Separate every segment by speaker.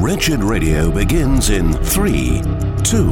Speaker 1: Wretched Radio begins in 3, 2,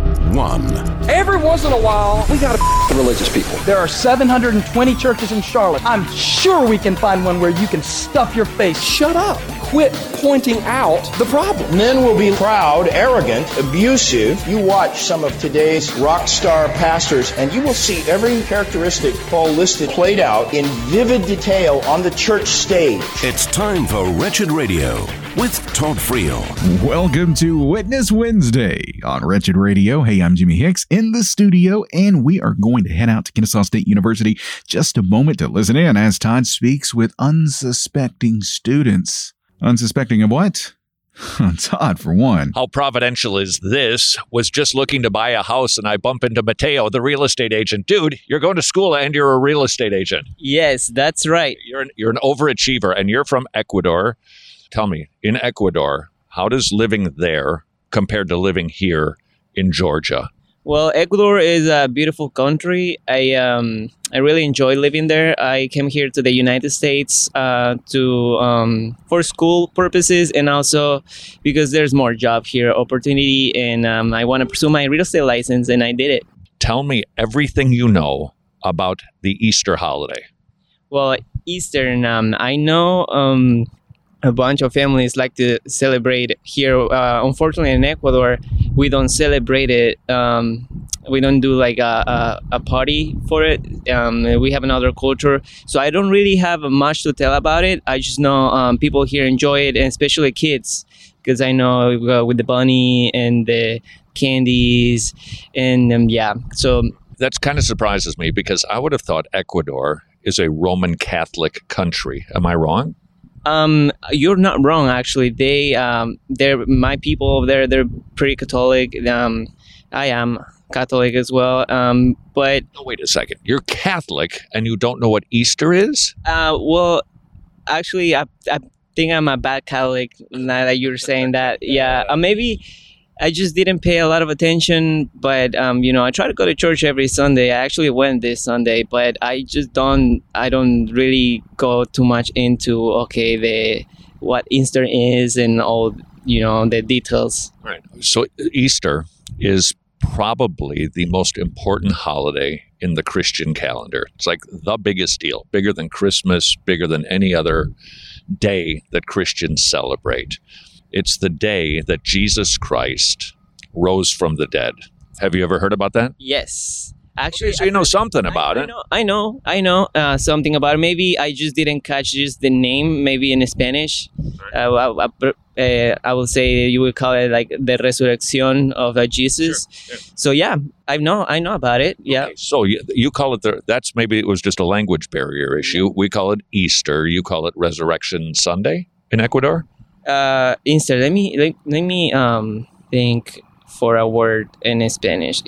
Speaker 1: 1.
Speaker 2: Every once in a while, we got to religious people.
Speaker 3: There are 720 churches in Charlotte. I'm sure we can find one where you can stuff your face.
Speaker 2: Shut up. Quit pointing out the problem.
Speaker 4: Men will be proud, arrogant, abusive. You watch some of today's rock star pastors, and you will see every characteristic Paul listed played out in vivid detail on the church stage.
Speaker 1: It's time for Wretched Radio with Todd Friel.
Speaker 5: Welcome to Witness Wednesday on Wretched Radio. Hey, I'm Jimmy Hicks in the studio, and we are going to head out to Kennesaw State University just a moment to listen in as Todd speaks with unsuspecting students. Unsuspecting of what? Todd, for one.
Speaker 6: How providential is this? Was just looking to buy a house and I bump into Mateo, the real estate agent. Dude, you're going to school and you're a real estate agent.
Speaker 7: Yes, that's right.
Speaker 6: You're an overachiever and you're from Ecuador. Tell me, in Ecuador, how does living there compared to living here in Georgia?
Speaker 7: Well, Ecuador is a beautiful country. I really enjoy living there. I came here to the United States for school purposes and also because there's more job here, opportunity, and I want to pursue my real estate license, and I did it.
Speaker 6: Tell me everything you know about the Easter holiday.
Speaker 7: Well, Easter, I know a bunch of families like to celebrate here. Unfortunately, in Ecuador, we don't celebrate it. We don't do like a party for it. We have another culture. So I don't really have much to tell about it. I just know people here enjoy it, and especially kids, because I know with the bunny and the candies and So
Speaker 6: that kind of surprises me because I would have thought Ecuador is a Roman Catholic country. Am I wrong?
Speaker 7: You're not wrong, actually. They're my people over there. They're pretty Catholic. I am Catholic as well. But
Speaker 6: wait a second. You're Catholic and you don't know what Easter is?
Speaker 7: Well, actually, I think I'm a bad Catholic now that you're saying that. Yeah, maybe I just didn't pay a lot of attention. But I try to go to church every Sunday. I actually went this Sunday, but I don't really go too much into what Easter is and all the details.
Speaker 6: Right. So Easter is probably the most important holiday in the Christian calendar. It's like the biggest deal, bigger than Christmas, bigger than any other day that Christians celebrate. It's the day that Jesus Christ rose from the dead. Have you ever heard about that?
Speaker 7: Yes. Actually,
Speaker 6: so you know something about it.
Speaker 7: I know something about it. Maybe I just didn't catch just the name, maybe in Spanish. I will say you would call it like the resurrection of Jesus. Sure. So yeah, I know about it. Yeah.
Speaker 6: Okay, so you call it that's maybe it was just a language barrier issue. We call it Easter. You call it Resurrection Sunday in Ecuador?
Speaker 7: Easter. Let me think for a word in Spanish.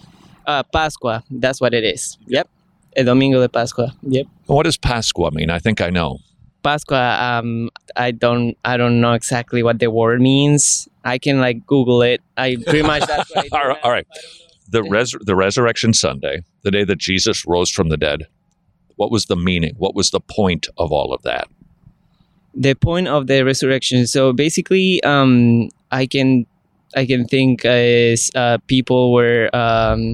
Speaker 7: Pascua. That's what it is. Yep. El Domingo de Pascua. Yep.
Speaker 6: What does Pascua mean? I think I know.
Speaker 7: Pascua. I don't know exactly what the word means. I can Google it. I pretty much that's what I do.
Speaker 6: All right. The Resurrection Sunday, the day that Jesus rose from the dead. What was the meaning? What was the point of all of that?
Speaker 7: The point of the resurrection. So basically, I can think is people were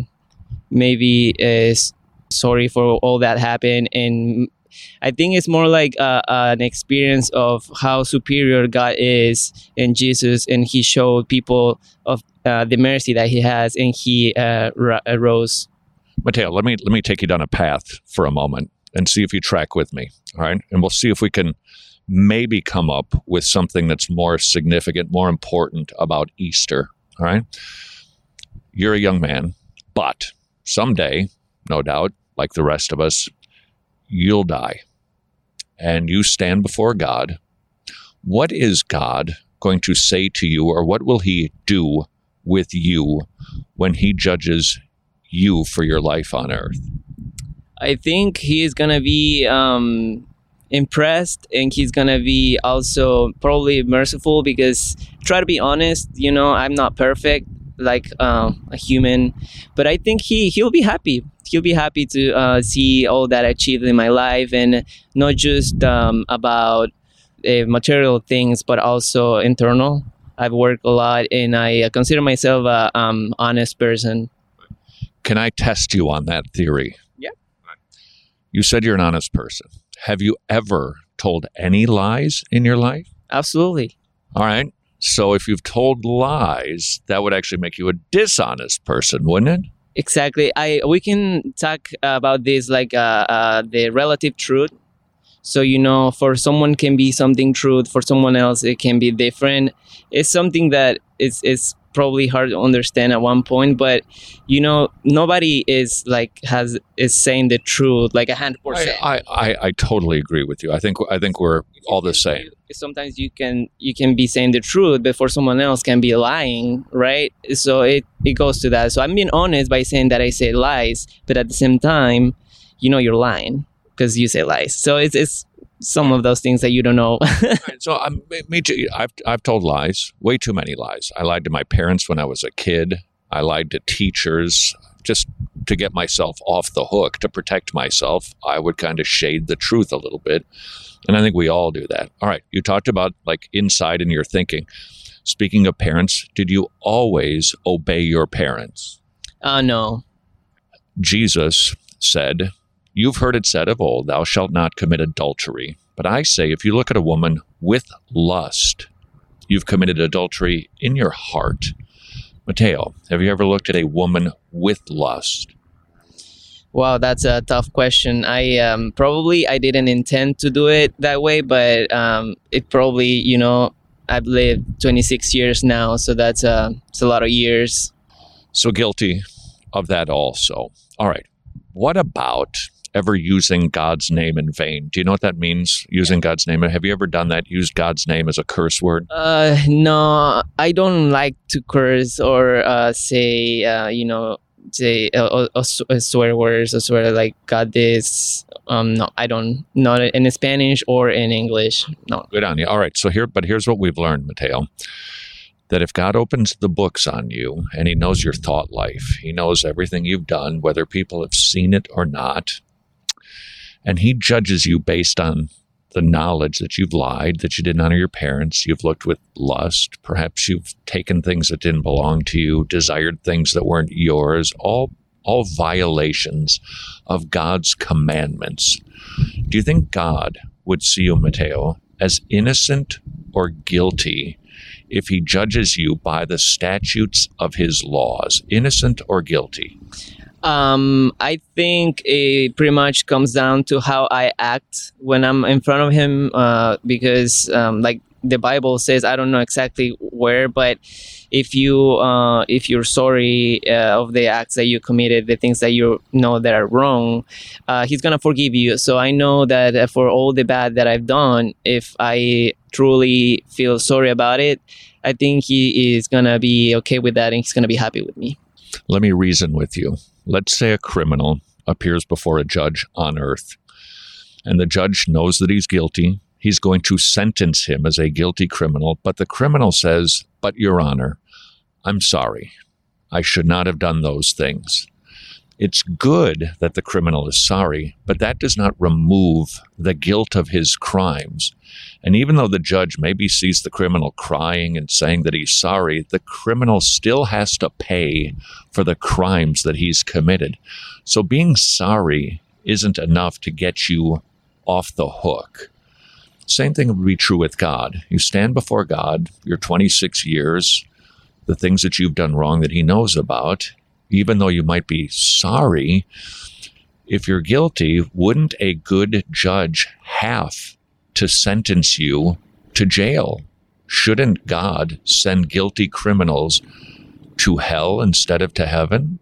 Speaker 7: maybe sorry for all that happened, and I think it's more like an experience of how superior God is in Jesus, and He showed people of the mercy that He has, and He rose.
Speaker 6: Mateo, let me take you down a path for a moment and see if you track with me. All right, and we'll see if we can maybe come up with something that's more significant, more important about Easter. All right, you're a young man, but someday, no doubt, like the rest of us, you'll die and you stand before God. What is God going to say to you, or what will He do with you when He judges you for your life on earth?
Speaker 7: I think He is going to be impressed, and He's going to be also probably merciful, because try to be honest, I'm not perfect like a human, but I think he'll be happy. He'll be happy to see all that I achieved in my life, and not just about material things, but also internal. I've worked a lot, and I consider myself a honest person.
Speaker 6: Can I test you on that theory?
Speaker 7: Yeah.
Speaker 6: You said you're an honest person. Have you ever told any lies in your life?
Speaker 7: Absolutely.
Speaker 6: All right. So if you've told lies, that would actually make you a dishonest person, wouldn't it?
Speaker 7: Exactly. We can talk about this like the relative truth. So, for someone can be something true, for someone else it can be different. It's something that is probably hard to understand at one point, but nobody is saying the truth like 100%.
Speaker 6: I totally agree with you. I think we're all the same.
Speaker 7: Sometimes you can be saying the truth before someone else can be lying, right? So it goes to that. So I'm being honest by saying that I say lies, but at the same time, you're lying because you say lies. So it's some of those things that you don't know.
Speaker 6: So me too. I've told lies, way too many lies. I lied to my parents when I was a kid. I lied to teachers just to get myself off the hook, to protect myself. I would kind of shade the truth a little bit. And I think we all do that. All right. You talked about like inside in your thinking. Speaking of parents, did you always obey your parents?
Speaker 7: No.
Speaker 6: Jesus said, "You've heard it said of old, thou shalt not commit adultery. But I say, if you look at a woman with lust, you've committed adultery in your heart." Mateo, have you ever looked at a woman with lust?
Speaker 7: Wow, that's a tough question. I didn't intend to do it that way, but it probably, I've lived 26 years now, so it's a lot of years.
Speaker 6: So guilty of that also. All right. What about ever using God's name in vain? Do you know what that means, using God's name? Have you ever done that, used God's name as a curse word?
Speaker 7: No, I don't like to curse or say swear words or swear like God this. No, I don't. Not in Spanish or in English. No.
Speaker 6: Good on you. All right. So here's what we've learned, Mateo. That if God opens the books on you and he knows your thought life, he knows everything you've done, whether people have seen it or not, and he judges you based on the knowledge that you've lied, that you didn't honor your parents, you've looked with lust, perhaps you've taken things that didn't belong to you, desired things that weren't yours, all violations of God's commandments. Do you think God would see you, Mateo, as innocent or guilty if he judges you by the statutes of his laws? Innocent or guilty?
Speaker 7: I think it pretty much comes down to how I act when I'm in front of him, because like the Bible says, I don't know exactly where, but if you're sorry of the acts that you committed, the things that you know that are wrong, he's gonna forgive you. So I know that for all the bad that I've done, if I truly feel sorry about it, I think he is gonna be okay with that and he's gonna be happy with me.
Speaker 6: Let me reason with you. Let's say a criminal appears before a judge on earth, and the judge knows that he's guilty. He's going to sentence him as a guilty criminal, but the criminal says, "But Your Honor, I'm sorry. I should not have done those things." It's good that the criminal is sorry, but that does not remove the guilt of his crimes. And even though the judge maybe sees the criminal crying and saying that he's sorry, the criminal still has to pay for the crimes that he's committed. So being sorry isn't enough to get you off the hook. Same thing would be true with God. You stand before God, your 26 years, the things that you've done wrong that he knows about, even though you might be sorry, if you're guilty, wouldn't a good judge have to sentence you to jail? Shouldn't God send guilty criminals to hell instead of to heaven?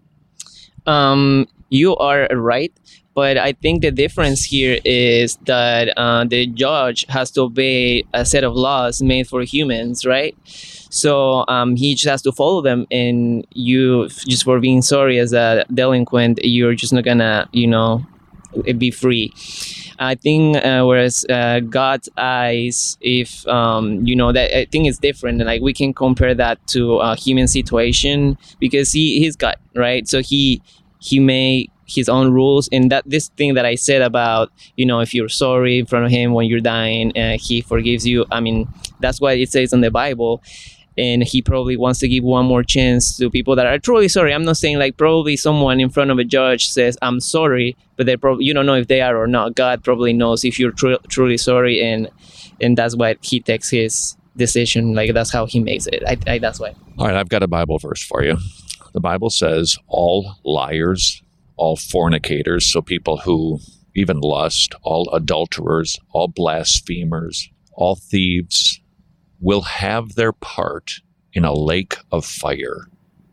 Speaker 7: You are right. But I think the difference here is that the judge has to obey a set of laws made for humans, right? So he just has to follow them, and you, just for being sorry as a delinquent, you're just not gonna, be free. I think whereas God's eyes, if that, I think it's different. Like we can compare that to a human situation because he's God, right? So he may his own rules, and that this thing that I said about if you're sorry in front of him when you're dying, he forgives you. I mean, that's what it says in the Bible. and he probably wants to give one more chance to people that are truly sorry. I'm not saying like probably someone in front of a judge says, I'm sorry, but they probably, you don't know if they are or not. God probably knows if you're truly sorry, and that's why he takes his decision. Like, that's how he makes it. That's why.
Speaker 6: All right, I've got a Bible verse for you. The Bible says all liars, all fornicators, so people who even lust, all adulterers, all blasphemers, all thieves will have their part in a lake of fire.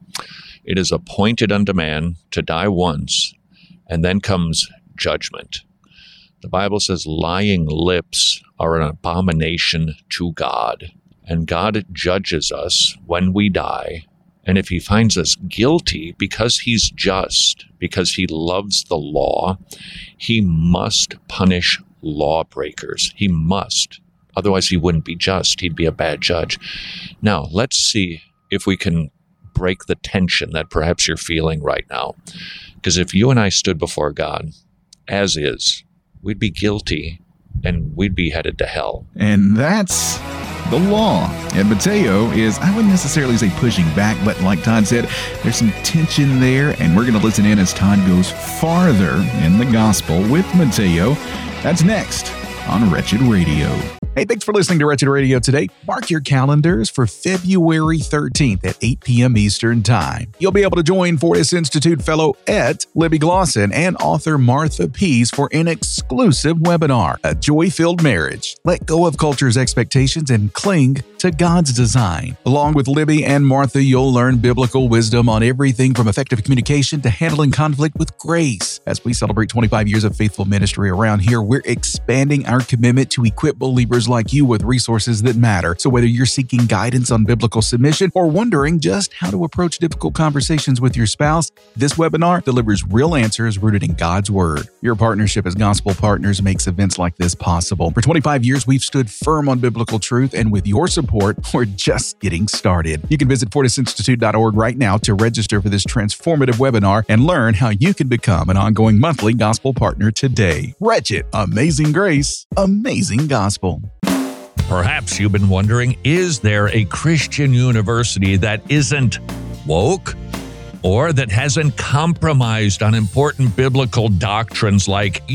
Speaker 6: It is appointed unto man to die once, and then comes judgment. The Bible says lying lips are an abomination to God, and God judges us when we die. And if he finds us guilty, because he's just, because he loves the law, he must punish lawbreakers. He must. Otherwise, he wouldn't be just. He'd be a bad judge. Now, let's see if we can break the tension that perhaps you're feeling right now. Because if you and I stood before God, as is, we'd be guilty and we'd be headed to hell.
Speaker 5: And that's the law. And Mateo is, I wouldn't necessarily say pushing back, but like Todd said, there's some tension there, and we're going to listen in as Todd goes farther in the gospel with Mateo. That's next on Wretched Radio. Hey, thanks for listening to Wretched Radio today. Mark your calendars for February 13th at 8 p.m. Eastern Time. You'll be able to join Fortis Institute Fellow Et Libby Glosson and author Martha Pease for an exclusive webinar, A Joy-Filled Marriage. Let go of culture's expectations and cling to God's design. Along with Libby and Martha, you'll learn biblical wisdom on everything from effective communication to handling conflict with grace. As we celebrate 25 years of faithful ministry around here, we're expanding our commitment to equip believers like you with resources that matter. So whether you're seeking guidance on biblical submission or wondering just how to approach difficult conversations with your spouse, this webinar delivers real answers rooted in God's Word. Your partnership as gospel partners makes events like this possible. For 25 years, we've stood firm on biblical truth, and with your support, we're just getting started. You can visit fortisinstitute.org right now to register for this transformative webinar and learn how you can become an ongoing monthly gospel partner today. Wretched, amazing grace, amazing gospel.
Speaker 6: Perhaps you've been wondering, is there a Christian university that isn't woke or that hasn't compromised on important biblical doctrines like,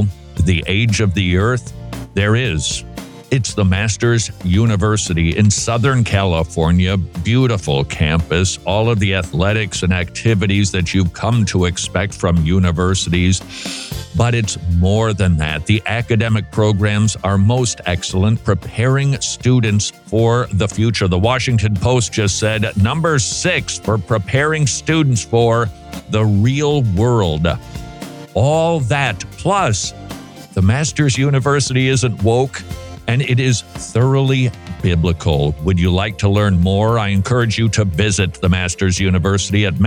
Speaker 6: the age of the earth? There is. It's the Masters University in Southern California. Beautiful campus, all of the athletics and activities that you've come to expect from universities. But it's more than that. The academic programs are most excellent, preparing students for the future. The Washington Post just said number 6 for preparing students for the real world. All that, plus the Masters University isn't woke, and it is thoroughly biblical. Would you like to learn more? I encourage you to visit the Masters University at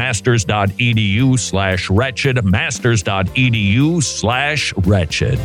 Speaker 6: masters.edu/wretched, masters.edu/wretched.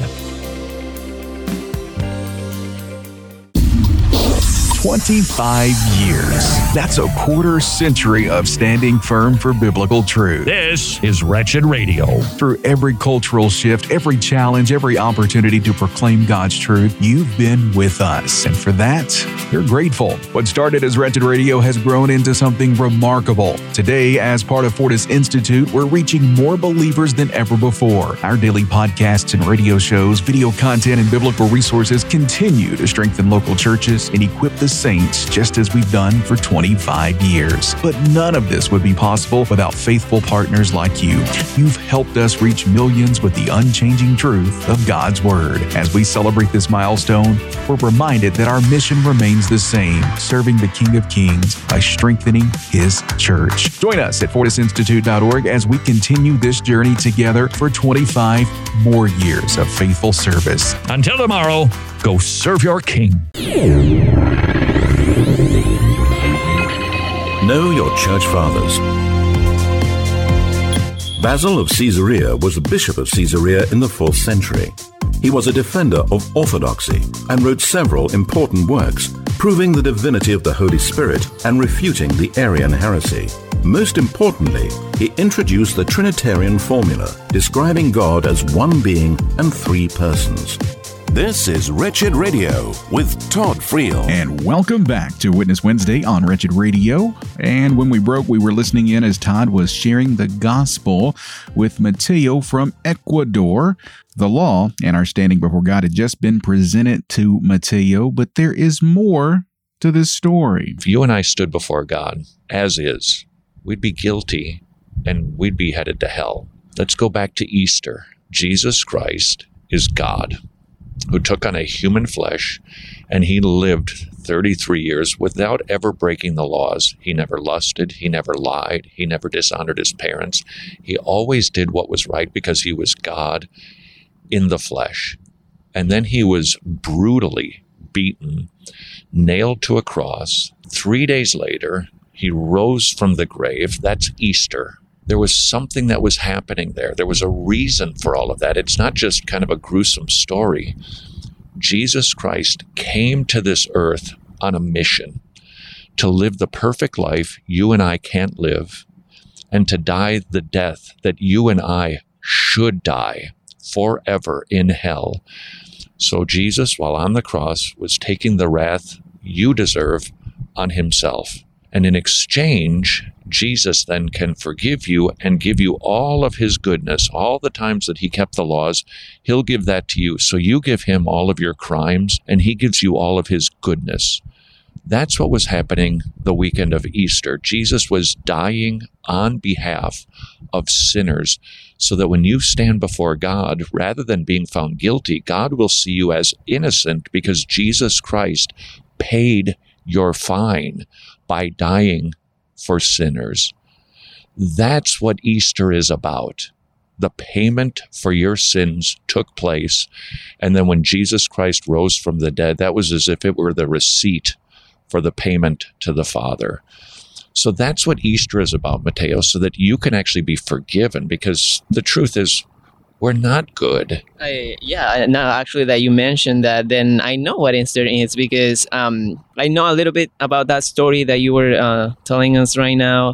Speaker 5: 25 years. That's a quarter century of standing firm for biblical truth.
Speaker 6: This is Wretched Radio.
Speaker 5: Through every cultural shift, every challenge, every opportunity to proclaim God's truth, you've been with us. And for that, we're grateful. What started as Wretched Radio has grown into something remarkable. Today, as part of Fortis Institute, we're reaching more believers than ever before. Our daily podcasts and radio shows, video content, and biblical resources continue to strengthen local churches and equip the saints just as we've done for 25 years. But none of this would be possible without faithful partners like you. You've helped us reach millions with the unchanging truth of God's Word. As we celebrate this milestone, we're reminded that our mission remains the same, serving the King of Kings by strengthening His church. Join us at fortisinstitute.org as we continue this journey together for 25 more years of faithful service.
Speaker 6: Until tomorrow, go serve your King.
Speaker 1: Know your church fathers. Basil of Caesarea was the Bishop of Caesarea in the 4th century. He was a defender of orthodoxy and wrote several important works, proving the divinity of the Holy Spirit and refuting the Arian heresy. Most importantly, he introduced the Trinitarian formula, describing God as one being and 3 persons. This is Wretched Radio with Todd Friel.
Speaker 5: And welcome back to Witness Wednesday on Wretched Radio. And when we broke, we were listening in as Todd was sharing the gospel with Mateo from Ecuador. The law and our standing before God had just been presented to Mateo, but there is more to this story.
Speaker 6: If you and I stood before God as is, we'd be guilty and we'd be headed to hell. Let's go back to Easter. Jesus Christ is God, who took on a human flesh, and he lived 33 years without ever breaking the laws. He never lusted, he never lied, he never dishonored his parents. He always did what was right because he was God in the flesh. And then he was brutally beaten, nailed to a cross. 3 days later, he rose from the grave. That's Easter. There was something that was happening there. There was a reason for all of that. It's not just kind of a gruesome story. Jesus Christ came to this earth on a mission to live the perfect life you and I can't live, and to die the death that you and I should die forever in hell. So Jesus, while on the cross, was taking the wrath you deserve on himself. And in exchange, Jesus then can forgive you and give you all of his goodness. All the times that he kept the laws, he'll give that to you. So you give him all of your crimes, and he gives you all of his goodness. That's what was happening the weekend of Easter. Jesus was dying on behalf of sinners, so that when you stand before God, rather than being found guilty, God will see you as innocent because Jesus Christ paid your fine by dying for sinners. That's what Easter is about. The payment for your sins took place, and then when Jesus Christ rose from the dead, that was as if it were the receipt for the payment to the Father. So that's what Easter is about, Mateo, so that you can actually be forgiven, because the truth is, we're not good.
Speaker 7: Now actually that you mentioned that, then I know what Easter is, because I know a little bit about that story that you were telling us right now.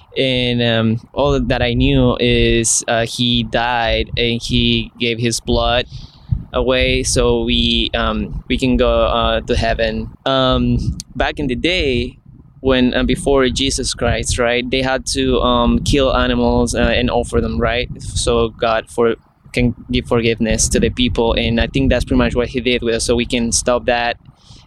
Speaker 7: And all that I knew is he died and he gave his blood away so we can go to heaven. Back in the day, when before Jesus Christ, right, they had to kill animals and offer them, right, so God can give forgiveness to the people. And I think that's pretty much what he did with us, so we can stop that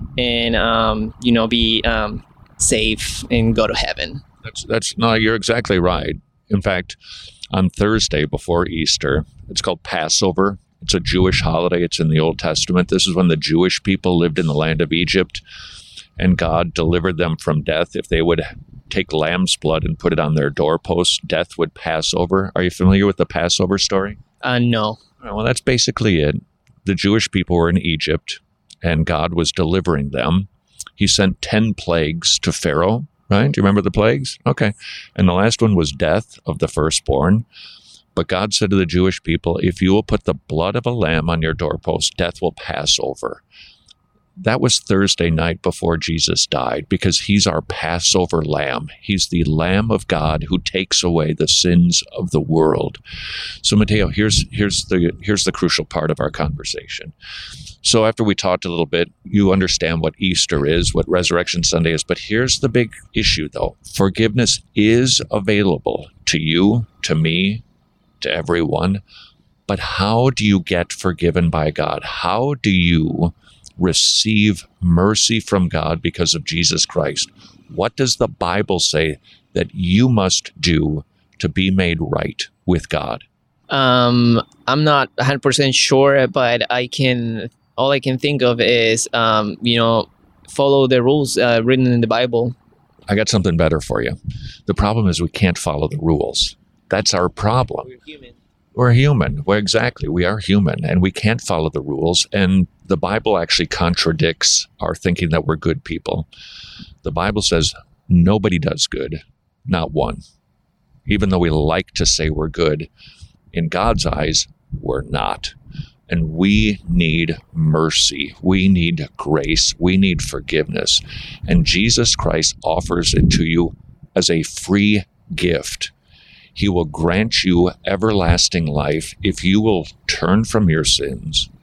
Speaker 7: and be safe and go to heaven.
Speaker 6: No, you're exactly right. In fact, on Thursday before Easter, it's called Passover. It's a Jewish holiday. It's in the Old Testament. This is when the Jewish people lived in the land of Egypt, and God delivered them from death. If they would take lamb's blood and put it on their doorposts, death would pass over. Are you familiar with the Passover story?
Speaker 7: No.
Speaker 6: Well, that's basically it. The Jewish people were in Egypt, and God was delivering them. He sent 10 plagues to Pharaoh, right? Do you remember the plagues? Okay. And the last one was death of the firstborn. But God said to the Jewish people, if you will put the blood of a lamb on your doorpost, death will pass over. That was Thursday night before Jesus died, because he's our Passover lamb. He's the Lamb of God who takes away the sins of the world. So, Mateo, here's the crucial part of our conversation. So after we talked a little bit, you understand what Easter is, what Resurrection Sunday is, but here's the big issue, though. Forgiveness is available to you, to me, to everyone, but how do you get forgiven by God? How do you receive mercy from God because of Jesus Christ? What does the Bible say that you must do to be made right with God?
Speaker 7: I'm not 100% sure, but all I can think of is, follow the rules written in the Bible.
Speaker 6: I got something better for you. The problem is we can't follow the rules. That's our problem.
Speaker 7: We're human.
Speaker 6: We're human. Well, exactly. We are human, and we can't follow the rules. And the Bible actually contradicts our thinking that we're good people. The Bible says nobody does good, not one. Even though we like to say we're good, in God's eyes, we're not. And we need mercy. We need grace. We need forgiveness. And Jesus Christ offers it to you as a free gift. He will grant you everlasting life if you will turn from your sins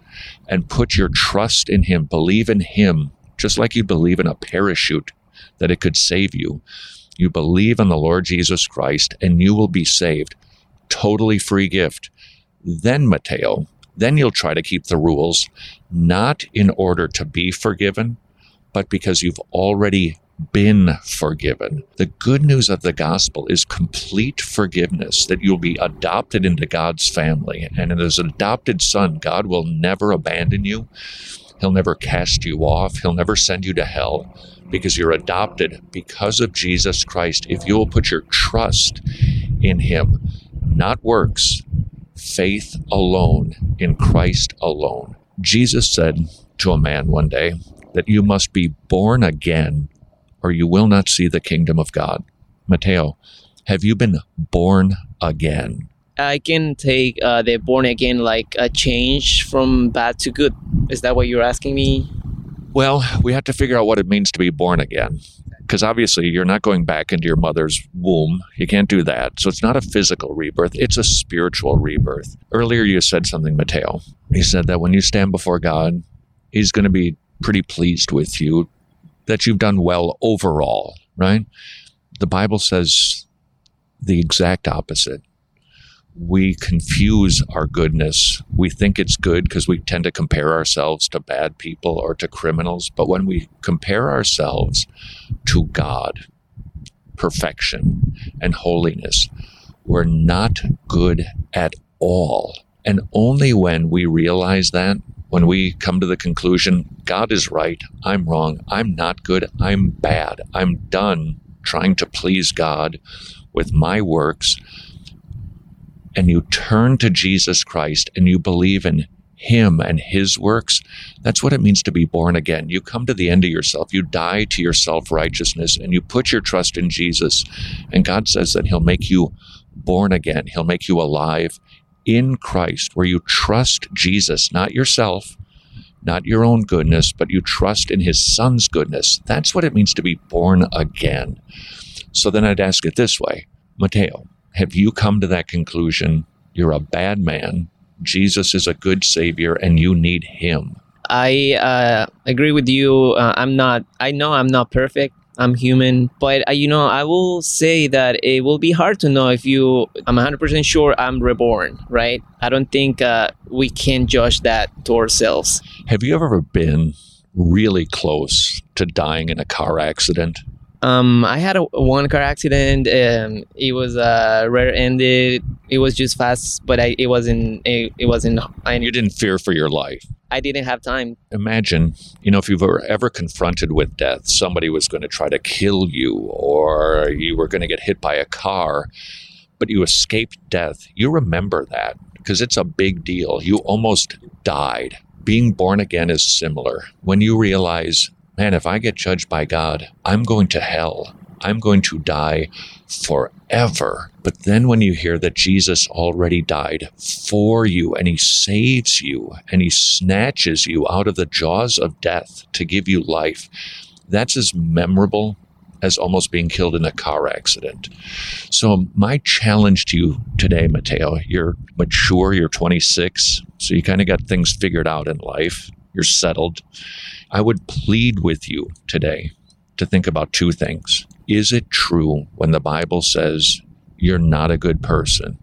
Speaker 6: and put your trust in him, believe in him, just like you believe in a parachute that it could save you. You believe in the Lord Jesus Christ and you will be saved. Totally free gift. Then, Mateo, then you'll try to keep the rules, not in order to be forgiven, but because you've already been forgiven. The good news of the gospel is complete forgiveness, that you'll be adopted into God's family. And as an adopted son, God will never abandon you. He'll never cast you off. He'll never send you to hell, because you're adopted because of Jesus Christ. If you will put your trust in him, not works, faith alone, in Christ alone. Jesus said to a man one day that you must be born again or you will not see the kingdom of God. Mateo, have you been born again?
Speaker 7: I can take the born again like a change from bad to good. Is that what you're asking me?
Speaker 6: Well, we have to figure out what it means to be born again. Because obviously you're not going back into your mother's womb. You can't do that. So it's not a physical rebirth. It's a spiritual rebirth. Earlier you said something, Mateo. You said that when you stand before God, he's going to be pretty pleased with you, that you've done well overall, right? The Bible says the exact opposite. We confuse our goodness. We think it's good because we tend to compare ourselves to bad people or to criminals. But when we compare ourselves to God, perfection and holiness, we're not good at all. And only when we realize that, when we come to the conclusion, God is right, I'm wrong, I'm not good, I'm bad, I'm done trying to please God with my works, and you turn to Jesus Christ and you believe in him and his works, that's what it means to be born again. You come to the end of yourself. You die to your self-righteousness and you put your trust in Jesus. And God says that he'll make you born again. He'll make you alive in Christ, where you trust Jesus, not yourself, not your own goodness, but you trust in his son's goodness. That's what it means to be born again. So then I'd ask it this way, Mateo, have you come to that conclusion? You're a bad man. Jesus is a good savior and you need him.
Speaker 7: I agree with you. I know I'm not perfect. I'm human. But, I will say that it will be hard to know I'm 100% sure I'm reborn, right? I don't think we can judge that to ourselves.
Speaker 6: Have you ever been really close to dying in a car accident?
Speaker 7: I had one car accident. It was rear-ended. It was just fast, but it wasn't.
Speaker 6: You didn't fear for your life.
Speaker 7: I didn't have time.
Speaker 6: Imagine, if you've ever confronted with death, somebody was going to try to kill you, or you were going to get hit by a car, but you escaped death. You remember that because it's a big deal. You almost died. Being born again is similar. When you realize, man, if I get judged by God, I'm going to hell. I'm going to die forever. But then when you hear that Jesus already died for you and he saves you and he snatches you out of the jaws of death to give you life, that's as memorable as almost being killed in a car accident. So my challenge to you today, Mateo, you're mature, you're 26, so you kind of got things figured out in life. You're settled. I would plead with you today to think about two things. Is it true when the Bible says you're not a good person?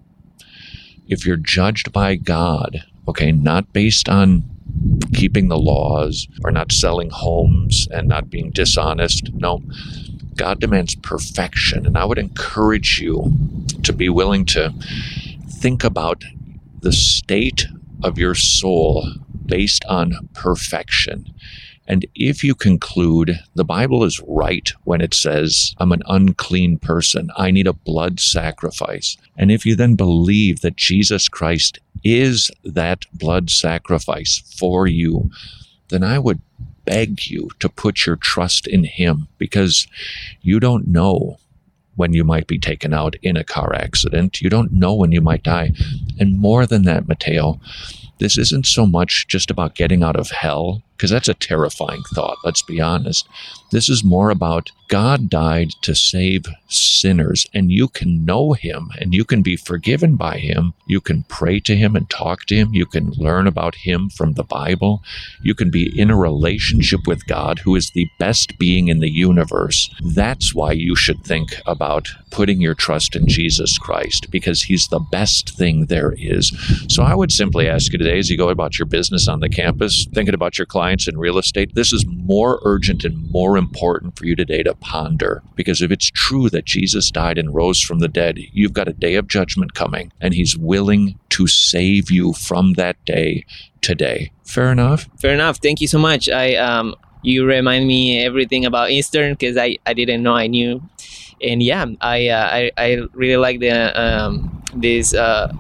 Speaker 6: If you're judged by God, okay, not based on keeping the laws or not selling homes and not being dishonest, no, God demands perfection. And I would encourage you to be willing to think about the state of your soul based on perfection. And if you conclude the Bible is right when it says, I'm an unclean person, I need a blood sacrifice. And if you then believe that Jesus Christ is that blood sacrifice for you, then I would beg you to put your trust in him, because you don't know when you might be taken out in a car accident. You don't know when you might die. And more than that, Mateo, this isn't so much just about getting out of hell. because that's a terrifying thought, let's be honest. This is more about God died to save sinners, and you can know him, and you can be forgiven by him. You can pray to him and talk to him. You can learn about him from the Bible. You can be in a relationship with God, who is the best being in the universe. That's why you should think about putting your trust in Jesus Christ, because he's the best thing there is. So I would simply ask you today, as you go about your business on the campus, thinking about your clients in real estate, this is more urgent and more important for you today to ponder. Because if it's true that Jesus died and rose from the dead, you've got a day of judgment coming, and he's willing to save you from that day today. Fair enough?
Speaker 7: Fair enough. Thank you so much. You remind me everything about Eastern, because I didn't know I knew. And yeah, I really like this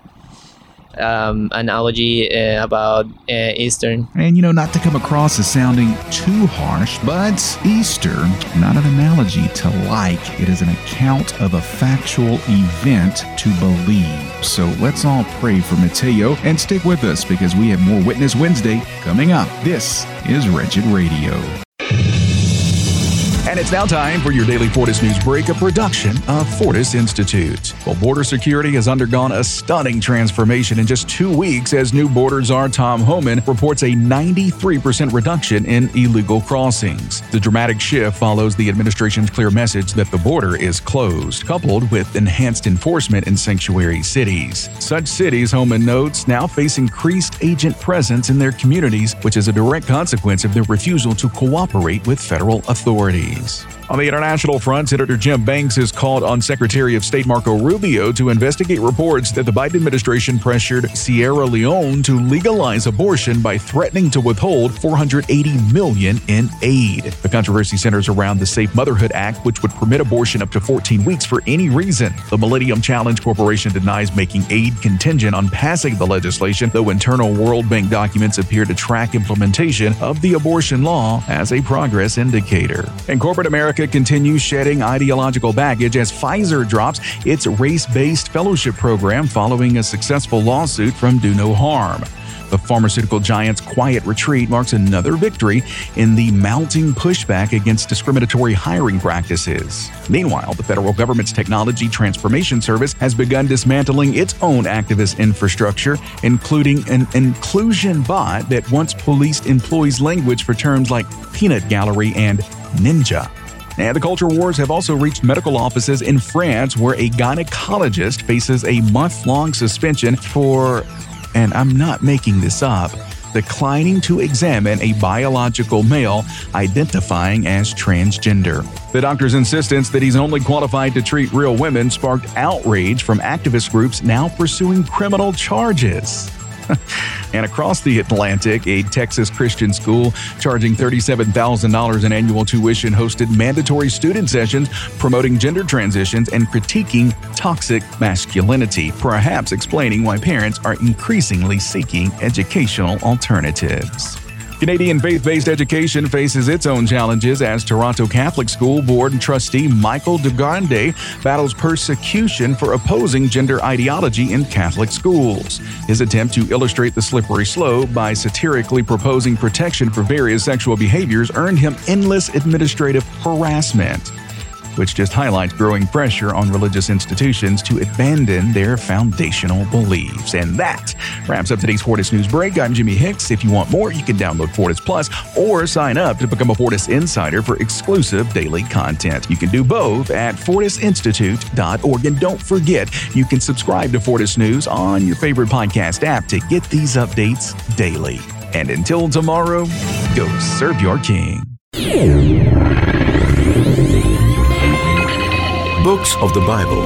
Speaker 7: analogy about Eastern.
Speaker 5: And not to come across as sounding too harsh, but Easter, not an analogy to like. It is an account of a factual event to believe. So let's all pray for Mateo and stick with us, because we have more Witness Wednesday coming up. This is Wretched Radio. And it's now time for your daily Fortis News Break, a production of Fortis Institute. Well, border security has undergone a stunning transformation in just 2 weeks as new border czar Tom Homan reports a 93% reduction in illegal crossings. The dramatic shift follows the administration's clear message that the border is closed, coupled with enhanced enforcement in sanctuary cities. Such cities, Homan notes, now face increased agent presence in their communities, which is a direct consequence of their refusal to cooperate with federal authorities. On the international front, Senator Jim Banks has called on Secretary of State Marco Rubio to investigate reports that the Biden administration pressured Sierra Leone to legalize abortion by threatening to withhold $480 million in aid. The controversy centers around the Safe Motherhood Act, which would permit abortion up to 14 weeks for any reason. The Millennium Challenge Corporation denies making aid contingent on passing the legislation, though internal World Bank documents appear to track implementation of the abortion law as a progress indicator. And corporate America continues shedding ideological baggage as Pfizer drops its race-based fellowship program following a successful lawsuit from Do No Harm. The pharmaceutical giant's quiet retreat marks another victory in the mounting pushback against discriminatory hiring practices. Meanwhile, the federal government's Technology Transformation Service has begun dismantling its own activist infrastructure, including an inclusion bot that once policed employees' language for terms like peanut gallery and ninja. And the culture wars have also reached medical offices in France, where a gynecologist faces a month-long suspension for, and I'm not making this up, declining to examine a biological male identifying as transgender. The doctor's insistence that he's only qualified to treat real women sparked outrage from activist groups now pursuing criminal charges. And across the Atlantic, a Texas Christian school charging $37,000 in annual tuition hosted mandatory student sessions promoting gender transitions and critiquing toxic masculinity, perhaps explaining why parents are increasingly seeking educational alternatives. Canadian faith-based education faces its own challenges as Toronto Catholic School Board trustee Michael Dugande battles persecution for opposing gender ideology in Catholic schools. His attempt to illustrate the slippery slope by satirically proposing protection for various sexual behaviors earned him endless administrative harassment, which just highlights growing pressure on religious institutions to abandon their foundational beliefs. And that wraps up today's Fortis News Break. I'm Jimmy Hicks. If you want more, you can download Fortis Plus or sign up to become a Fortis Insider for exclusive daily content. You can do both at fortisinstitute.org. And don't forget, you can subscribe to Fortis News on your favorite podcast app to get these updates daily. And until tomorrow, go serve your king.
Speaker 1: Books of the Bible.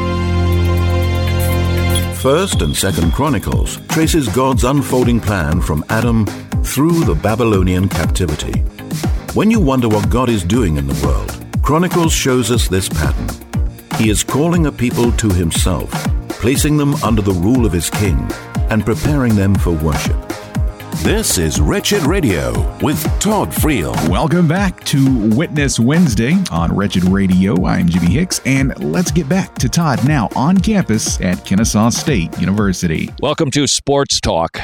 Speaker 1: 1st and 2nd Chronicles traces God's unfolding plan from Adam through the Babylonian captivity. When you wonder what God is doing in the world, Chronicles shows us this pattern. He is calling a people to himself, placing them under the rule of his king, and preparing them for worship. This is Wretched Radio with Todd Friel.
Speaker 5: Welcome back to Witness Wednesday on Wretched Radio. I'm Jimmy Hicks, and let's get back to Todd now on campus at Kennesaw State University.
Speaker 6: Welcome to Sports Talk.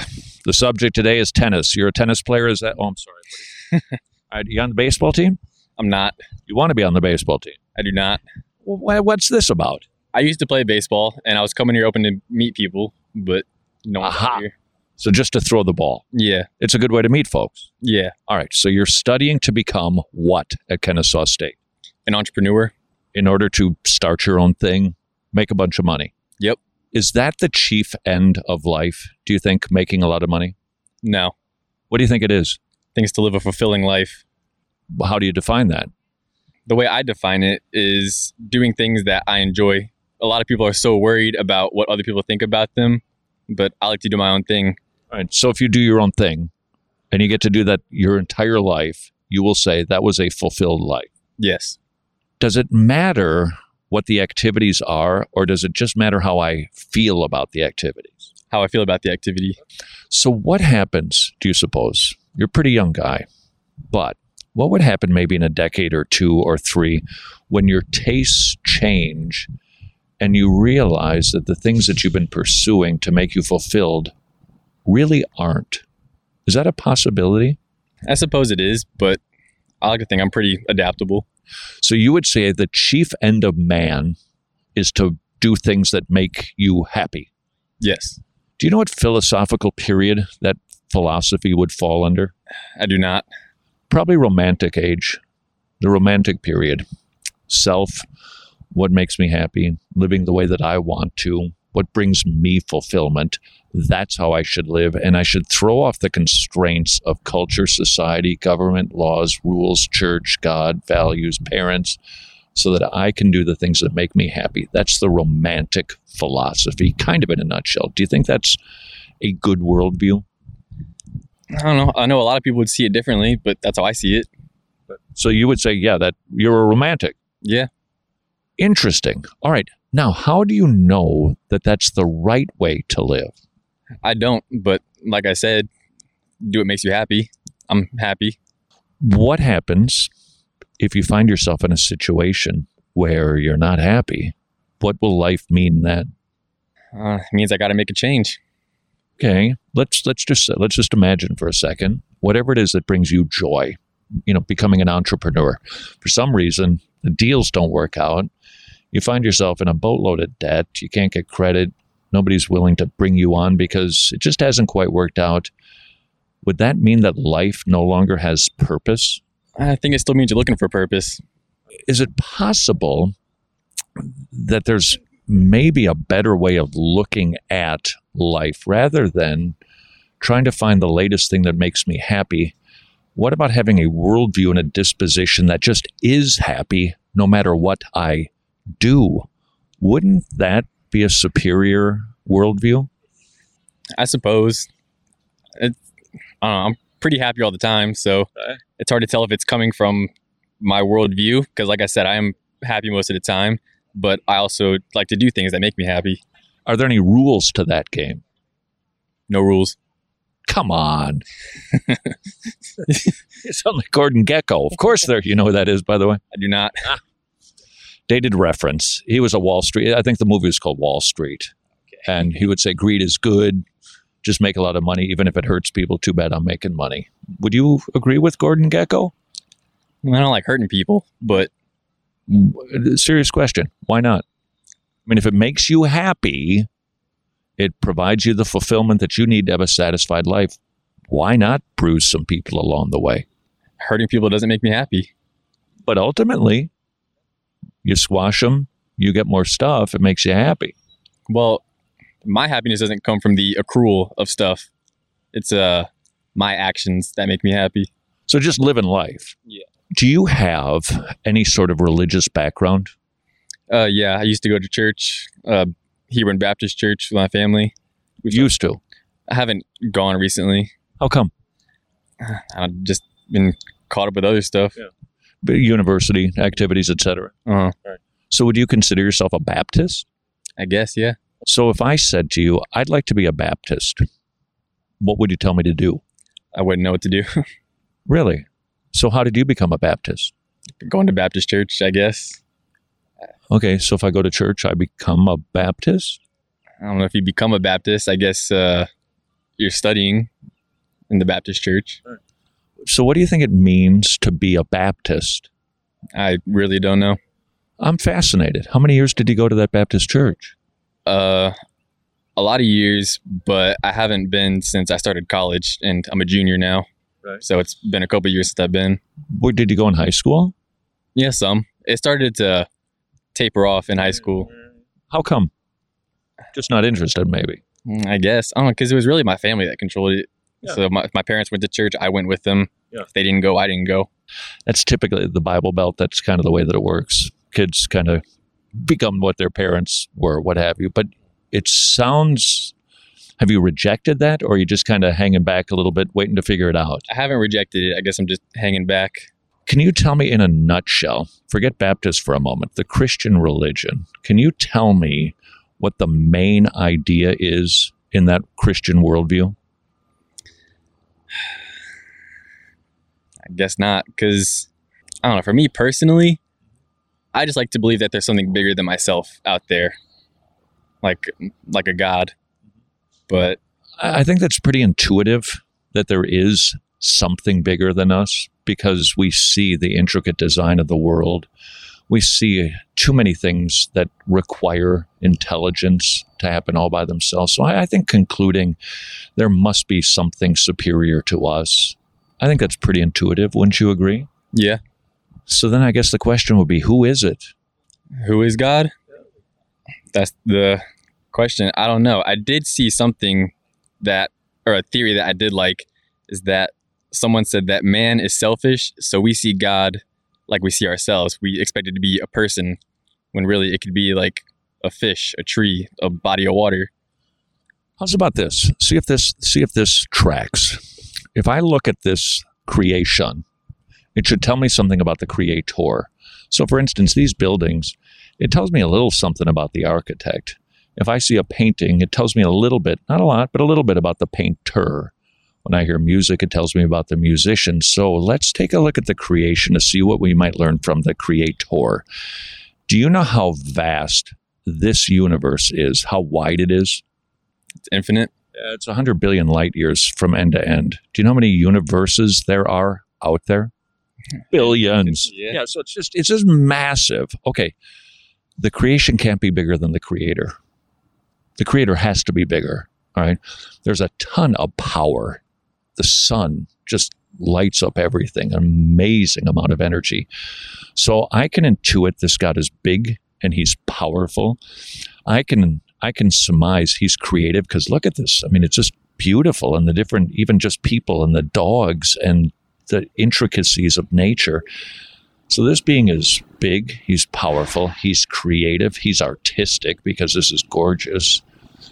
Speaker 6: The subject today is tennis. You're a tennis player, is that? Oh, I'm sorry. All right, you on the baseball team?
Speaker 8: I'm not.
Speaker 6: You want to be on the baseball team?
Speaker 8: I do not.
Speaker 6: Well, what's this about?
Speaker 8: I used to play baseball, and I was coming here hoping to meet people, but no one's
Speaker 6: Aha.
Speaker 8: here.
Speaker 6: So just to throw the ball.
Speaker 8: Yeah.
Speaker 6: It's a good way to meet folks.
Speaker 8: Yeah.
Speaker 6: All right, so you're studying to become what at Kennesaw State?
Speaker 8: An entrepreneur.
Speaker 6: In order to start your own thing, make a bunch of money.
Speaker 8: Yep.
Speaker 6: Is that the chief end of life, do you think, making a lot of money?
Speaker 8: No.
Speaker 6: What do you think it is?
Speaker 8: Things to live a fulfilling life.
Speaker 6: How do you define that?
Speaker 8: The way I define it is doing things that I enjoy. A lot of people are so worried about what other people think about them, but I like to do my own thing.
Speaker 6: All right, so if you do your own thing and you get to do that your entire life, you will say that was a fulfilled life.
Speaker 8: Yes.
Speaker 6: Does it matter what the activities are, or does it just matter how I feel about the activities?
Speaker 8: How I feel about the activity.
Speaker 6: So what happens, do you suppose? You're a pretty young guy, but what would happen maybe in a decade or 2 or 3 when your tastes change and you realize that the things that you've been pursuing to make you fulfilled really aren't? Is that a possibility?
Speaker 8: I suppose it is, but I like to think I'm pretty adaptable.
Speaker 6: So you would say the chief end of man is to do things that make you happy.
Speaker 8: Yes.
Speaker 6: Do you know what philosophical period that philosophy would fall under?
Speaker 8: I do not.
Speaker 6: Probably Romantic age, the Romantic period. Self, what makes me happy, living the way that I want to, what brings me fulfillment. That's how I should live, and I should throw off the constraints of culture, society, government, laws, rules, church, God, values, parents, so that I can do the things that make me happy. That's the Romantic philosophy, kind of in a nutshell. Do you think that's a good worldview?
Speaker 8: I don't know. I know a lot of people would see it differently, but that's how I see it.
Speaker 6: So you would say, yeah, that you're a romantic.
Speaker 8: Yeah.
Speaker 6: Interesting. All right. Now, how do you know that that's the right way to live?
Speaker 8: I don't, but like I said, do what makes you happy. I'm happy.
Speaker 6: What happens if you find yourself in a situation where you're not happy? What will life mean then?
Speaker 8: It means I got to make a change.
Speaker 6: Okay, let's just imagine for a second, whatever it is that brings you joy, becoming an entrepreneur. For some reason, the deals don't work out. You find yourself in a boatload of debt. You can't get credit. Nobody's willing to bring you on because it just hasn't quite worked out. Would that mean that life no longer has purpose?
Speaker 8: I think it still means you're looking for purpose.
Speaker 6: Is it possible that there's maybe a better way of looking at life rather than trying to find the latest thing that makes me happy? What about having a worldview and a disposition that just is happy no matter what I do? Wouldn't that be a superior worldview?
Speaker 8: I suppose. I don't know, I'm pretty happy all the time, so it's hard to tell if it's coming from my worldview, because like I said, I am happy most of the time, but I also like to do things that make me happy.
Speaker 6: Are there any rules to that game?
Speaker 8: No rules.
Speaker 6: Come on. You sound like Gordon Gekko. Of course there. You know who that is, by the way?
Speaker 8: I do not.
Speaker 6: Dated reference. He was a Wall Street. I think the movie was called Wall Street. Okay. And he would say, greed is good. Just make a lot of money, even if it hurts people. Too bad I'm making money. Would you agree with Gordon Gekko?
Speaker 8: I don't like hurting people, but...
Speaker 6: Serious question. Why not? I mean, if it makes you happy, it provides you the fulfillment that you need to have a satisfied life. Why not bruise some people along the way?
Speaker 8: Hurting people doesn't make me happy.
Speaker 6: But ultimately, you squash them, you get more stuff, it makes you happy.
Speaker 8: Well, my happiness doesn't come from the accrual of stuff. It's my actions that make me happy.
Speaker 6: So just living life.
Speaker 8: Yeah.
Speaker 6: Do you have any sort of religious background?
Speaker 8: Yeah, I used to go to church, Hebron Baptist Church with my family.
Speaker 6: Used to?
Speaker 8: I haven't gone recently.
Speaker 6: How come?
Speaker 8: I've just been caught up with other stuff.
Speaker 6: Yeah. University activities, etc.
Speaker 8: Uh-huh.
Speaker 6: Right. So would you consider yourself a Baptist?
Speaker 8: I guess, yeah.
Speaker 6: So if I said to you, I'd like to be a Baptist, what would you tell me to do?
Speaker 8: I wouldn't know what to do.
Speaker 6: Really? So how did you become a Baptist?
Speaker 8: Going to Baptist church, I guess.
Speaker 6: Okay, so if I go to church, I become a Baptist?
Speaker 8: I don't know if you become a Baptist. I guess you're you're studying in the Baptist church.
Speaker 6: So what do you think it means to be a Baptist?
Speaker 8: I really don't know.
Speaker 6: I'm fascinated. How many years did you go to that Baptist church?
Speaker 8: A lot of years, but I haven't been since I started college, and I'm a junior now. Right. So it's been a couple of years since I've been.
Speaker 6: Where did you go in high school?
Speaker 8: Yeah, some. It started to taper off in high school.
Speaker 6: How come? Just not interested, maybe.
Speaker 8: I guess. I don't know, because it was really my family that controlled it. Yeah. So if my parents went to church, I went with them. Yeah. If they didn't go, I didn't go. That's
Speaker 6: typically the Bible Belt. That's kind of the way that it works. Kids kind of become what their parents were, what have you. But it sounds, have you rejected that, or are you just kind of hanging back a little bit, waiting to figure it out?
Speaker 8: I haven't rejected it. I guess I'm just hanging back.
Speaker 6: Can you tell me in a nutshell, forget Baptist for a moment, the Christian religion, can you tell me what the main idea is in that Christian worldview?
Speaker 8: I guess not, because, I don't know, for me personally, I just like to believe that there's something bigger than myself out there, like a God. But
Speaker 6: I think that's pretty intuitive, that there is something bigger than us, because we see the intricate design of the world. We see too many things that require intelligence to happen all by themselves. So I think concluding there must be something superior to us, I think that's pretty intuitive. Wouldn't you agree?
Speaker 8: Yeah.
Speaker 6: So then I guess the question would be, who is it?
Speaker 8: Who is God? That's the question. I don't know. I did see something or a theory that I did like, is that someone said that man is selfish, so we see God like we see ourselves. We expect it to be a person, when really it could be like a fish, a tree, a body of water.
Speaker 6: How's about this? See if this tracks. If I look at this creation, it should tell me something about the creator. So for instance, these buildings, it tells me a little something about the architect. If I see a painting, it tells me a little bit, not a lot, but a little bit about the painter. When I hear music, it tells me about the musician. So let's take a look at the creation to see what we might learn from the creator. Do you know how vast this universe is, how wide it is?
Speaker 8: It's infinite.
Speaker 6: It's 100 billion light years from end to end. Do you know how many universes there are out there? Billions. Yeah, so it's just massive. Okay, the creation can't be bigger than the creator. The creator has to be bigger, all right? There's a ton of power. The sun just lights up everything, an amazing amount of energy. So I can intuit this God is big and he's powerful. I can surmise he's creative, because look at this. I mean, it's just beautiful, and the different, even just people and the dogs and the intricacies of nature. So this being is big, he's powerful, he's creative, he's artistic, because this is gorgeous.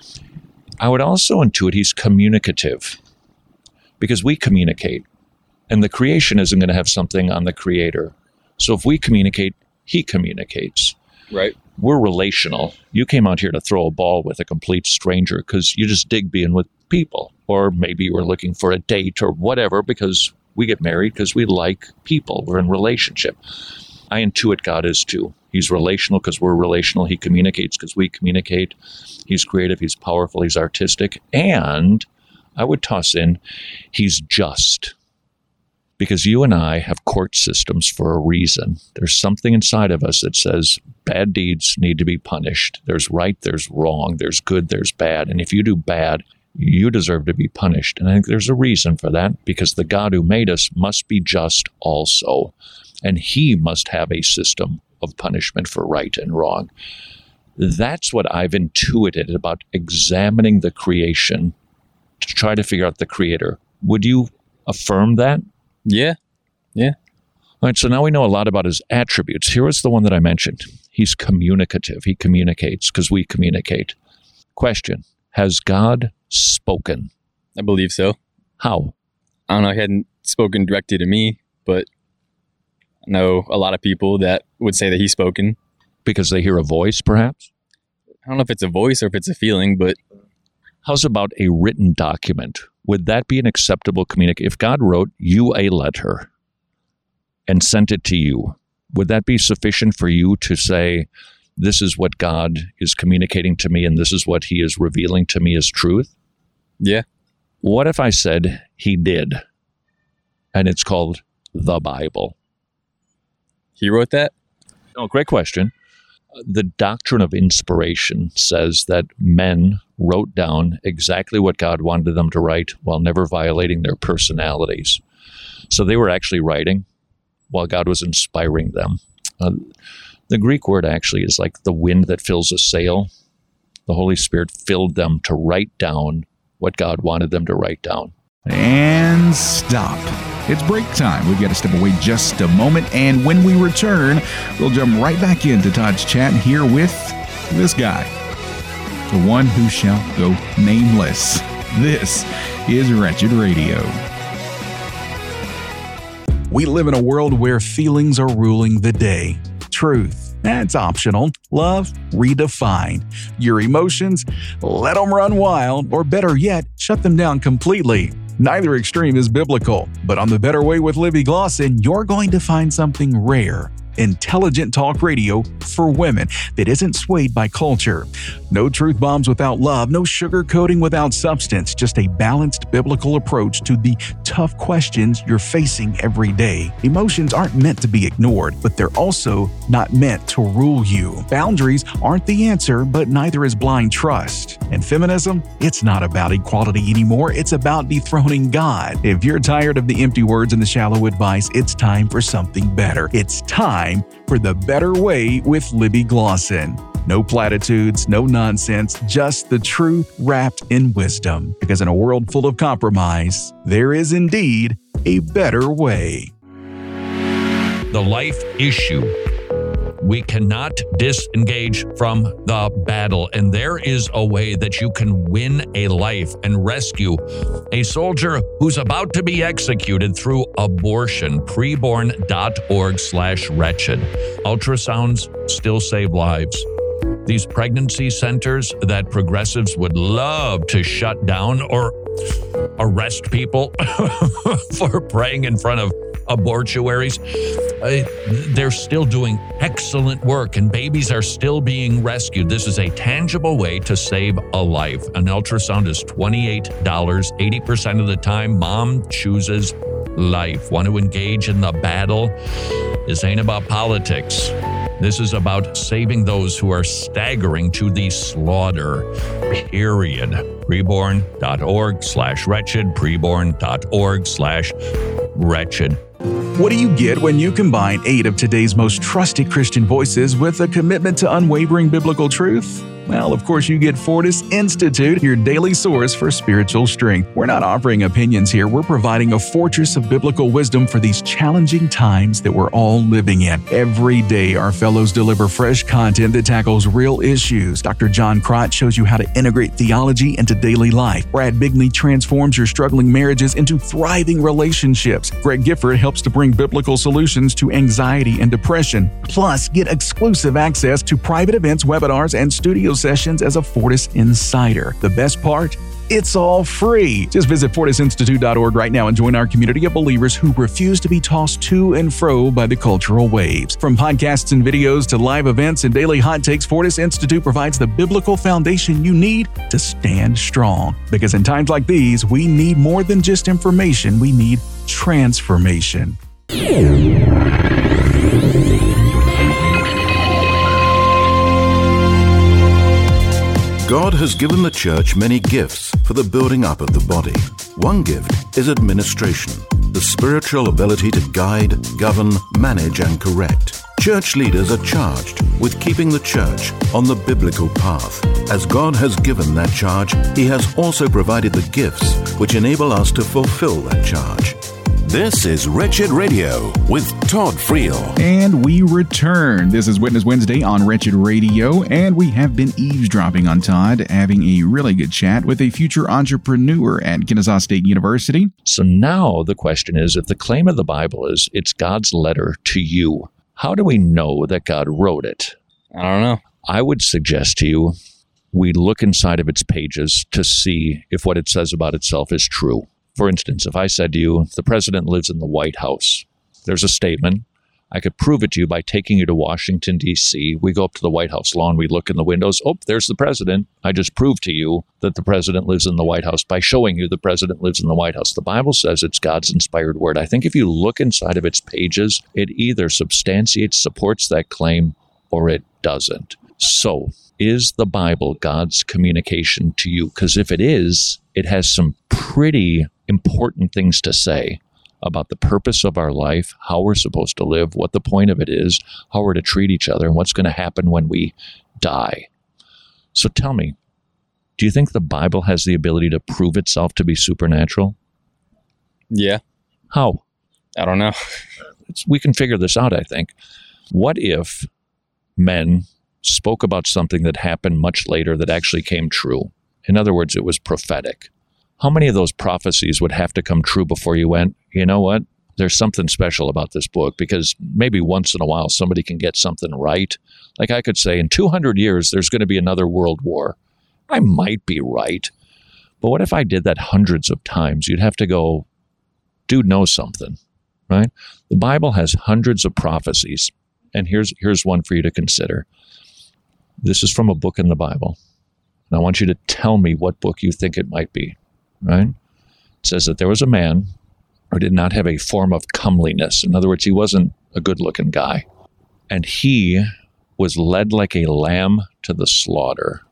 Speaker 6: I would also intuit he's communicative, because we communicate, and the creation isn't going to have something on the creator. So if we communicate, he communicates.
Speaker 8: Right.
Speaker 6: We're relational. You came out here to throw a ball with a complete stranger because you just dig being with people. Or maybe you were looking for a date or whatever, because we get married because we like people. We're in relationship. I intuit God is too. He's relational because we're relational. He communicates because we communicate. He's creative. He's powerful. He's artistic. And I would toss in, he's just. Because you and I have court systems for a reason. There's something inside of us that says bad deeds need to be punished. There's right, there's wrong, there's good, there's bad. And if you do bad, you deserve to be punished. And I think there's a reason for that, because the God who made us must be just also. And he must have a system of punishment for right and wrong. That's what I've intuited about examining the creation to try to figure out the creator. Would you affirm that?
Speaker 8: Yeah. All
Speaker 6: right, so now we know a lot about his attributes. Here is the one that I mentioned. He's communicative. He communicates because we communicate. Question, has God spoken?
Speaker 8: I believe so.
Speaker 6: How?
Speaker 8: I don't know. He hadn't spoken directly to me, but I know a lot of people that would say that he's spoken.
Speaker 6: Because they hear a voice, perhaps?
Speaker 8: I don't know if it's a voice or if it's a feeling, but...
Speaker 6: How's about a written document? Would that be an acceptable communication? If God wrote you a letter and sent it to you, would that be sufficient for you to say, this is what God is communicating to me and this is what he is revealing to me as truth?
Speaker 8: Yeah.
Speaker 6: What if I said he did? And it's called the Bible.
Speaker 8: He wrote that?
Speaker 6: Oh, great question. The doctrine of inspiration says that men wrote down exactly what God wanted them to write while never violating their personalities. So they were actually writing while God was inspiring them. The Greek word actually is like the wind that fills a sail. The Holy Spirit filled them to write down what God wanted them to write down.
Speaker 5: And stop. It's break time. We've got to step away just a moment, and when we return, we'll jump right back into Todd's chat here with this guy, the one who shall go nameless. This is Wretched Radio. We live in a world where feelings are ruling the day. Truth, that's optional. Love, redefined. Your emotions, let them run wild, or better yet, shut them down completely. Neither extreme is biblical, but on The Better Way with Libby Glosson, you're going to find something rare. Intelligent talk radio for women that isn't swayed by culture. No truth bombs without love, no sugarcoating without substance, just a balanced biblical approach to the tough questions you're facing every day. Emotions aren't meant to be ignored, but they're also not meant to rule you. Boundaries aren't the answer, but neither is blind trust. And feminism, it's not about equality anymore, it's about dethroning God. If you're tired of the empty words and the shallow advice, it's time for something better. It's time for The Better Way with Libby Glosson. No platitudes, no nonsense, just the truth wrapped in wisdom. Because in a world full of compromise, there is indeed a better way.
Speaker 6: The life issue. We cannot disengage from the battle, and there is a way that you can win a life and rescue a soldier who's about to be executed through abortion. Preborn.org/wretched. Ultrasounds still save lives. These pregnancy centers that progressives would love to shut down or arrest people for praying in front of abortuaries, they're still doing excellent work, and babies are still being rescued. This is a tangible way to save a life. An ultrasound is $28. 80% of the time, mom chooses life. Want to engage in the battle? This ain't about politics. This is about saving those who are staggering to the slaughter, period. Preborn.org/wretched, preborn.org/wretched.
Speaker 5: What do you get when you combine 8 of today's most trusted Christian voices with a commitment to unwavering biblical truth? Well, of course, you get Fortis Institute, your daily source for spiritual strength. We're not offering opinions here. We're providing a fortress of biblical wisdom for these challenging times that we're all living in. Every day, our fellows deliver fresh content that tackles real issues. Dr. John Crott shows you how to integrate theology into daily life. Brad Bigney transforms your struggling marriages into thriving relationships. Greg Gifford helps to bring biblical solutions to anxiety and depression. Plus, get exclusive access to private events, webinars, and studio sessions as a Fortis Insider. The best part? It's all free. Just visit FortisInstitute.org right now and join our community of believers who refuse to be tossed to and fro by the cultural waves. From podcasts and videos to live events and daily hot takes, Fortis Institute provides the biblical foundation you need to stand strong. Because in times like these, we need more than just information, we need transformation.
Speaker 1: God has given the church many gifts for the building up of the body. One gift is administration, the spiritual ability to guide, govern, manage, and correct. Church leaders are charged with keeping the church on the biblical path. As God has given that charge, He has also provided the gifts which enable us to fulfill that charge. This is Wretched Radio with Todd Friel.
Speaker 5: And we return. This is Witness Wednesday on Wretched Radio, and we have been eavesdropping on Todd, having a really good chat with a future entrepreneur at Kennesaw State University.
Speaker 6: So now the question is, if the claim of the Bible is it's God's letter to you, how do we know that God wrote it?
Speaker 8: I don't know.
Speaker 6: I would suggest to you we look inside of its pages to see if what it says about itself is true. For instance, if I said to you, the president lives in the White House, there's a statement, I could prove it to you by taking you to Washington, D.C. We go up to the White House lawn. We look in the windows. Oh, there's the president. I just proved to you that the president lives in the White House by showing you the president lives in the White House. The Bible says it's God's inspired word. I think if you look inside of its pages, it either substantiates, supports that claim, or it doesn't. So, is the Bible God's communication to you? Because if it is, it has some pretty important things to say about the purpose of our life, how we're supposed to live, what the point of it is, how we're to treat each other, and what's going to happen when we die. So tell me, do you think the Bible has the ability to prove itself to be supernatural?
Speaker 8: Yeah.
Speaker 6: How?
Speaker 8: I don't know.
Speaker 6: We can figure this out, I think. What if men spoke about something that happened much later that actually came true? In other words, it was prophetic. How many of those prophecies would have to come true before you went, you know what? There's something special about this book, because maybe once in a while somebody can get something right. Like I could say, in 200 years, there's going to be another world war. I might be right. But what if I did that hundreds of times? You'd have to go, dude knows something, right? The Bible has hundreds of prophecies. And here's one for you to consider. This is from a book in the Bible. And I want you to tell me what book you think it might be. Right? It says that there was a man who did not have a form of comeliness. In other words, he wasn't a good-looking guy. And he was led like a lamb to the slaughter.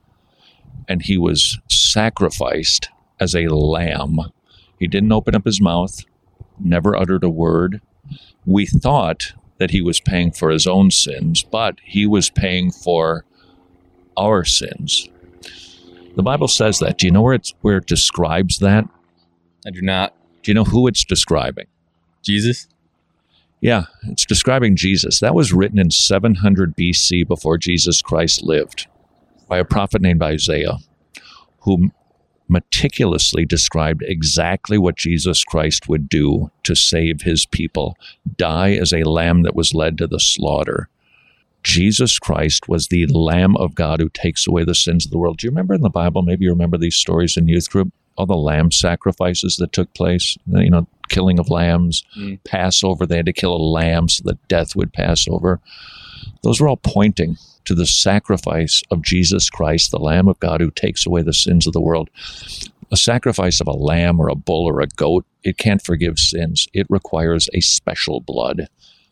Speaker 6: And he was sacrificed as a lamb. He didn't open up his mouth, never uttered a word. We thought that he was paying for his own sins, but he was paying for our sins. The Bible says that. Do you know where it describes that?
Speaker 8: I do not.
Speaker 6: Do you know who it's describing?
Speaker 8: Jesus?
Speaker 6: Yeah, it's describing Jesus. That was written in 700 BC before Jesus Christ lived by a prophet named Isaiah, who meticulously described exactly what Jesus Christ would do to save his people, die as a lamb that was led to the slaughter. Jesus Christ was the Lamb of God who takes away the sins of the world. Do you remember in the Bible, maybe you remember these stories in youth group, all the lamb sacrifices that took place, killing of lambs, Passover, they had to kill a lamb so that death would pass over. Those were all pointing to the sacrifice of Jesus Christ, the Lamb of God who takes away the sins of the world. A sacrifice of a lamb or a bull or a goat, it can't forgive sins. It requires a special blood.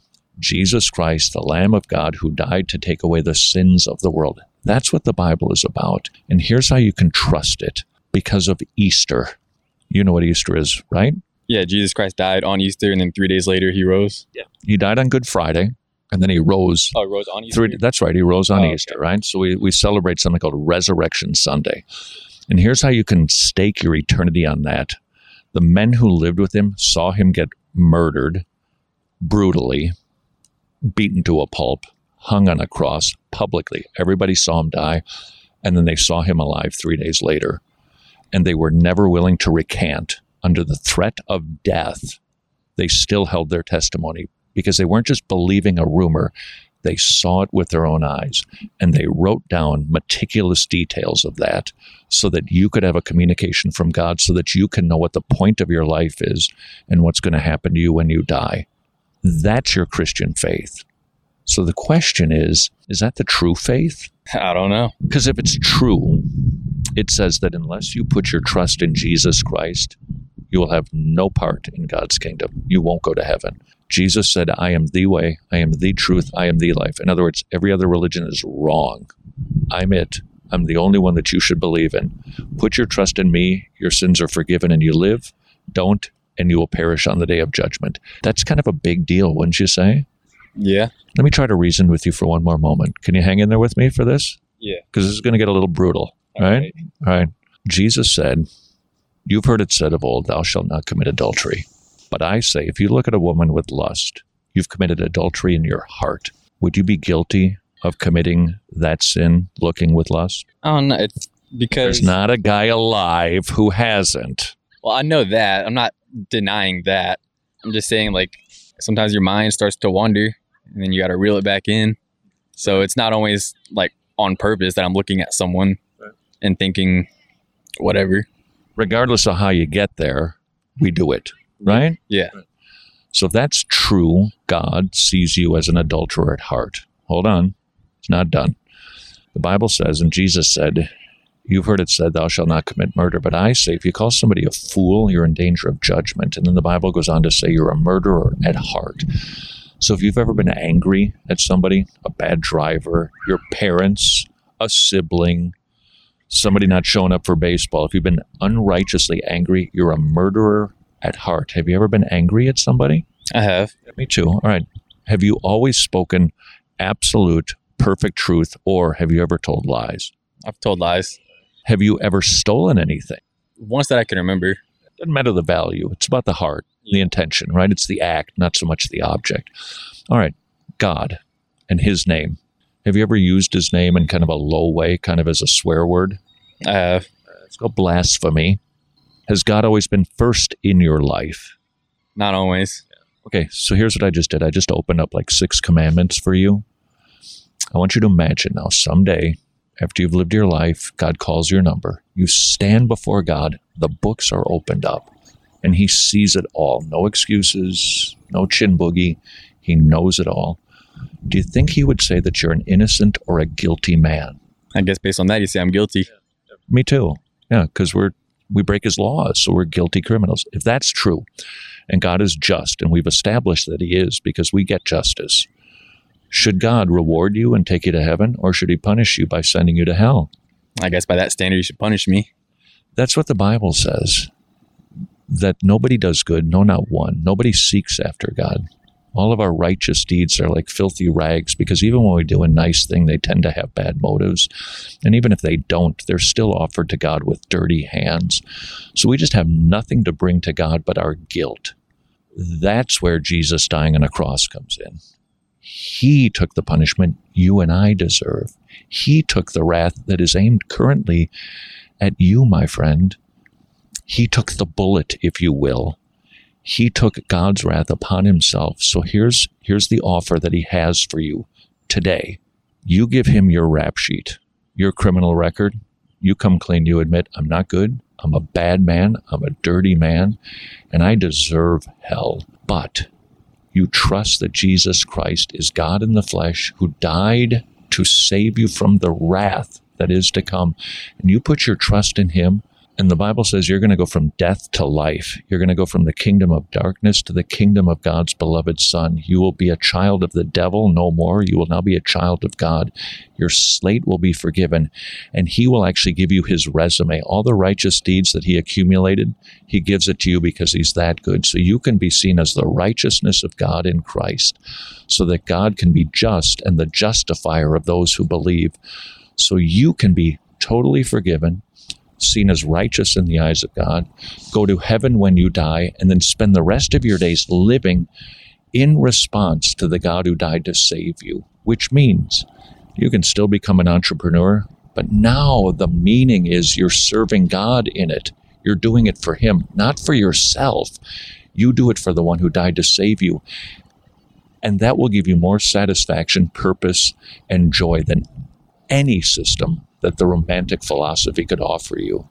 Speaker 6: Jesus Christ, the Lamb of God who died to take away the sins of the world. That's what the Bible is about. And here's how you can trust it. Because of Easter. You know what Easter is, right?
Speaker 8: Yeah, Jesus Christ died on Easter, and then 3 days later he rose.
Speaker 6: Yeah. He died on Good Friday, and then he rose.
Speaker 8: Oh, he rose on Easter?
Speaker 6: That's right, he rose on Easter, right? So we celebrate something called Resurrection Sunday. And here's how you can stake your eternity on that. The men who lived with him saw him get murdered brutally, beaten to a pulp, hung on a cross publicly. Everybody saw him die, and then they saw him alive 3 days later. And they were never willing to recant. Under the threat of death, they still held their testimony because they weren't just believing a rumor. They saw it with their own eyes, and they wrote down meticulous details of that so that you could have a communication from God, so that you can know what the point of your life is and what's going to happen to you when you die. That's your Christian faith. So the question is that the true faith?
Speaker 8: I don't know.
Speaker 6: Because if it's true, it says that unless you put your trust in Jesus Christ, you will have no part in God's kingdom. You won't go to heaven. Jesus said, I am the way, I am the truth, I am the life. In other words, every other religion is wrong. I'm it. I'm the only one that you should believe in. Put your trust in me, your sins are forgiven, and you live. Don't, and you will perish on the day of judgment. That's kind of a big deal, wouldn't you say?
Speaker 8: Yeah.
Speaker 6: Let me try to reason with you for one more moment. Can you hang in there with me for this?
Speaker 8: Yeah.
Speaker 6: Because this is going to get a little brutal. All right? All right. Jesus said, you've heard it said of old, thou shalt not commit adultery. But I say, if you look at a woman with lust, you've committed adultery in your heart. Would you be guilty of committing that sin, looking with lust?
Speaker 8: I don't know. It's because
Speaker 6: there's not a guy alive who hasn't.
Speaker 8: Well, I know that. I'm not denying that. I'm just saying, like, sometimes your mind starts to wander, and then you got to reel it back in. So it's not always, like, on purpose that I'm looking at someone and thinking whatever.
Speaker 6: Regardless of how you get there, we do it, right?
Speaker 8: Yeah.
Speaker 6: So if that's true, God sees you as an adulterer at heart. Hold on. It's not done. The Bible says, and Jesus said, you've heard it said, thou shalt not commit murder. But I say, if you call somebody a fool, you're in danger of judgment. And then the Bible goes on to say you're a murderer at heart. So if you've ever been angry at somebody, a bad driver, your parents, a sibling, somebody not showing up for baseball, if you've been unrighteously angry, you're a murderer at heart. Have you ever been angry at somebody?
Speaker 8: I have.
Speaker 6: Me too. All right. Have you always spoken absolute, perfect truth, or have you ever told lies?
Speaker 8: I've told lies.
Speaker 6: Have you ever stolen anything?
Speaker 8: Once that I can remember.
Speaker 6: It doesn't matter the value. It's about the heart, the intention, right? It's the act, not so much the object. All right. God and his name. Have you ever used his name in kind of a low way, kind of as a swear word?
Speaker 8: I have.
Speaker 6: It's called blasphemy. Has God always been first in your life?
Speaker 8: Not always.
Speaker 6: Okay, so here's what I just did. I just opened up like 6 commandments for you. I want you to imagine now, someday, after you've lived your life, God calls your number. You stand before God, the books are opened up, and he sees it all. No excuses, no chin boogie. He knows it all. Do you think he would say that you're an innocent or a guilty man?
Speaker 8: I guess based on that, you say I'm guilty.
Speaker 6: Me too. Yeah, because we break his laws, so we're guilty criminals. If that's true, and God is just, and we've established that he is because we get justice, should God reward you and take you to heaven, or should he punish you by sending you to hell?
Speaker 8: I guess by that standard, you should punish me.
Speaker 6: That's what the Bible says, that nobody does good, no, not one. Nobody seeks after God. All of our righteous deeds are like filthy rags, because even when we do a nice thing, they tend to have bad motives. And even if they don't, they're still offered to God with dirty hands. So we just have nothing to bring to God but our guilt. That's where Jesus dying on a cross comes in. He took the punishment you and I deserve. He took the wrath that is aimed currently at you, my friend. He took the bullet, if you will. He took God's wrath upon himself. So here's the offer that he has for you today. You give him your rap sheet, your criminal record. You come clean. You admit, I'm not good. I'm a bad man. I'm a dirty man, and I deserve hell. But you trust that Jesus Christ is God in the flesh who died to save you from the wrath that is to come. And you put your trust in him. And the Bible says you're going to go from death to life. You're going to go from the kingdom of darkness to the kingdom of God's beloved Son. You will be a child of the devil no more. You will now be a child of God. Your slate will be forgiven, and he will actually give you his resume. All the righteous deeds that he accumulated, he gives it to you because he's that good. So you can be seen as the righteousness of God in Christ, so that God can be just and the justifier of those who believe. So you can be totally forgiven, seen as righteous in the eyes of God, go to heaven when you die, and then spend the rest of your days living in response to the God who died to save you, which means you can still become an entrepreneur, but now the meaning is you're serving God in it. You're doing it for him, not for yourself. You do it for the one who died to save you. And that will give you more satisfaction, purpose, and joy than any system that the romantic philosophy could offer you.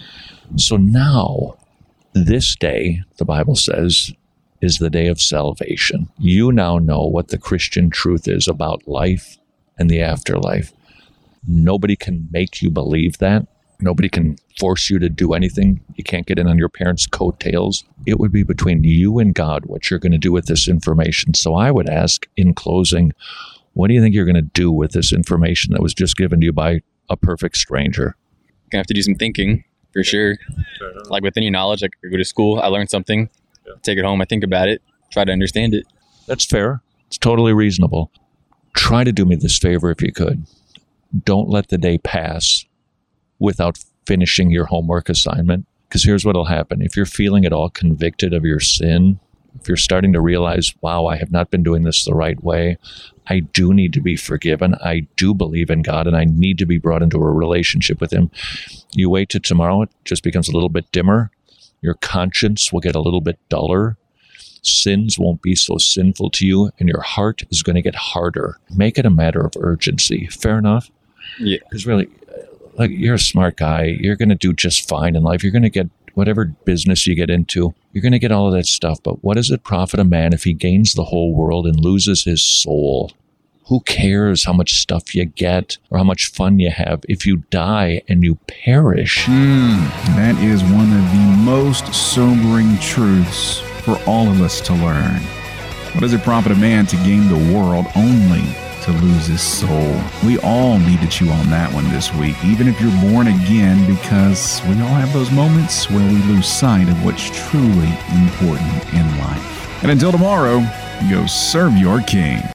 Speaker 6: So now, this day, the Bible says, is the day of salvation. You now know what the Christian truth is about life and the afterlife. Nobody can make you believe that. Nobody can force you to do anything. You can't get in on your parents' coattails. It would be between you and God what you're going to do with this information. So I would ask, in closing, what do you think you're going to do with this information that was just given to you by a perfect stranger?
Speaker 8: Gonna have to do some thinking, for sure. Like with any knowledge, like I go to school, I learn something, take it home, I think about it, try to understand it.
Speaker 6: That's fair. It's totally reasonable. Try to do me this favor if you could. Don't let the day pass without finishing your homework assignment. Because here's what will happen. If you're feeling at all convicted of your sin, if you're starting to realize, wow, I have not been doing this the right way, I do need to be forgiven, I do believe in God, and I need to be brought into a relationship with him. You wait till tomorrow, it just becomes a little bit dimmer. Your conscience will get a little bit duller. Sins won't be so sinful to you, and your heart is going to get harder. Make it a matter of urgency. Fair enough?
Speaker 8: Yeah.
Speaker 6: Because really, like, you're a smart guy. You're going to do just fine in life. You're going to get whatever business you get into, you're going to get all of that stuff. But what does it profit a man if he gains the whole world and loses his soul? Who cares how much stuff you get or how much fun you have if you die and you perish?
Speaker 5: That is one of the most sobering truths for all of us to learn. What does it profit a man to gain the world only to lose his soul? We all need to chew on that one this week, even if you're born again, because we all have those moments where we lose sight of what's truly important in life. And until tomorrow, go serve your king.